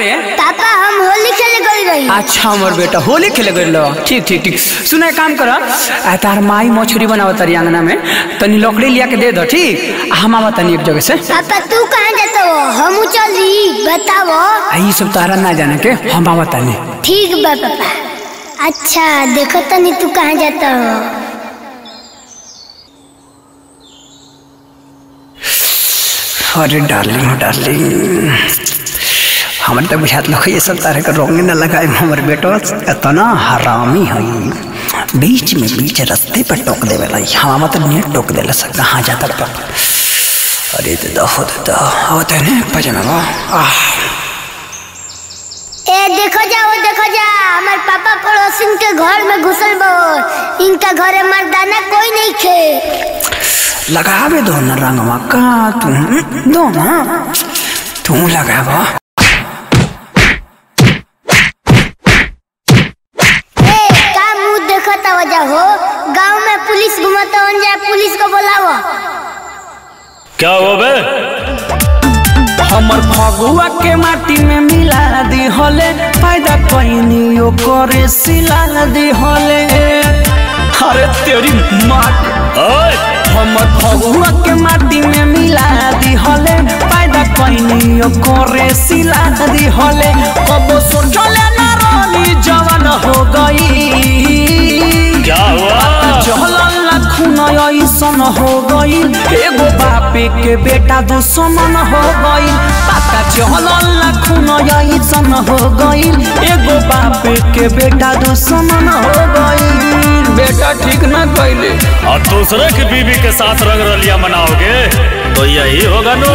रे? पापा हम होली खेले गई रही। अच्छा हमर बेटा होली खेले गइल। ठीक ठीक ठीक सुना एक काम कर तार माई मछली बनाव तारी अंगना में तनी लकड़ी लिया के दे दो ठीक हम आवा तनी एक जगह से। पापा तू कहाँ जाता हो? हम चली बताओ। ये सब तारा ना जाने के हम आवा तनी। ठीक बा पापा। अच्छा देखो तनी तू कहाँ जाता हो? अरे डार्लिंग डार्लिंग हमारे तक बुझात लोग ये सब तारे का रोंगे न लगाए। हमारे बेटो इतना हरामी है बीच रास्ते पर टोक दे वाला हम मतलब नहीं टोक दे सक कहाँ जाता पापा। अरे दादा होते हैं पजामा ए देखो जा हमारे पापा पड़ोसिन के घर में घुसल बो। इनका घरे मर्दाना कोई नहीं खे। लगावे दो न रंगवा का तुम दो ना तू लगावा। का मुँह देखता वजह हो? गांव में पुलिस घुमाता हो जाए पुलिस को बुलाओ। क्या हुआ बे? हमर फगुआ के माटी में मिला दी होले फायदा कोई करे सिला दी होले। अरे तेरी माँ हमर फगुआ के माटी में मिला दी होले फायदा कोई करे सिला दी होले। कबो सोचले ना रानी जवान हो गई। क्या हुआ? ऐसन हो गई एगो बापे के बेटा दुश्मन हो गई। पता चलल खून ऐसन हो गई एगो बापे के बेटा दुश्मन हो गई। बेटा ठीक ना कैले और दूसरे की बीवी के साथ रंग रलिया मनाओगे तो यही होगा नो।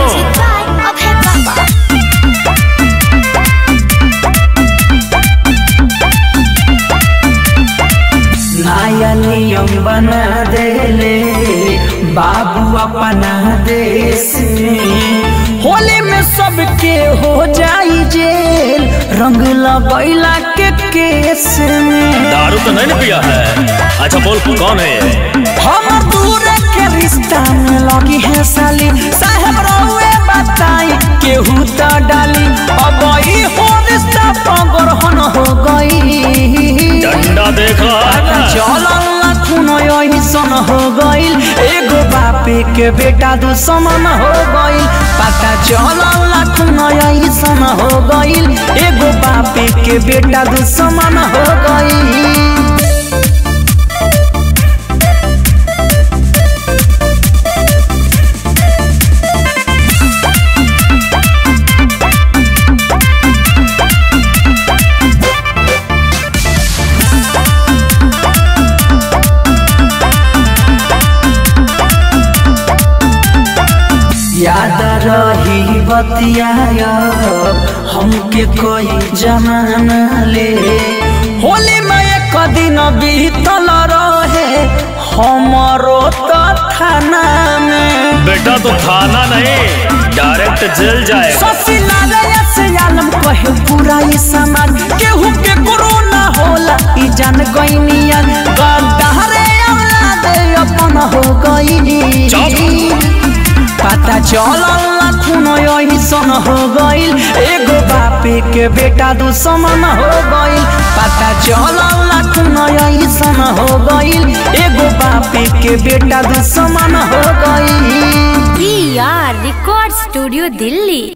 नया नियम बना देले बाबू अपना देश में होली में सबके हो जाई जेल रंग लगैला के केस में। दारू तो नहीं पिया है? अच्छा बोल कौन है ये? हम दूर के रिश्ता में लगी है साली साहब रहुए बताई केहू तो डाली अब ई हो रिश्ता पगरहन हो गई। डंडा देखा ऐसन हो गईल एगो बापे के बेटा दुश्मन हो गईल। पता चलल खून ऐसन हो गईल एगो बापे के बेटा दुश्मन हो गईल। याद रही बतिया हमके कोई जमाना ले होली में एक दिन बीतल रहे हमारो तो थाना में। बेटा तो थाना नहीं डायरेक्ट जेल जाए। से आलम कहे पूरा ये समाज केहू के गुरु ना होला ई जान गईनिया गद्दारे औलाद अपन हो गई। पता चलल खून ऐसन हो गईल एगो बापे के बेटा दुश्मन हो गईल। पता चलल खून ऐसन हो गईल एगो बापे के बेटा दुश्मन हो गईल। Record studio Delhi.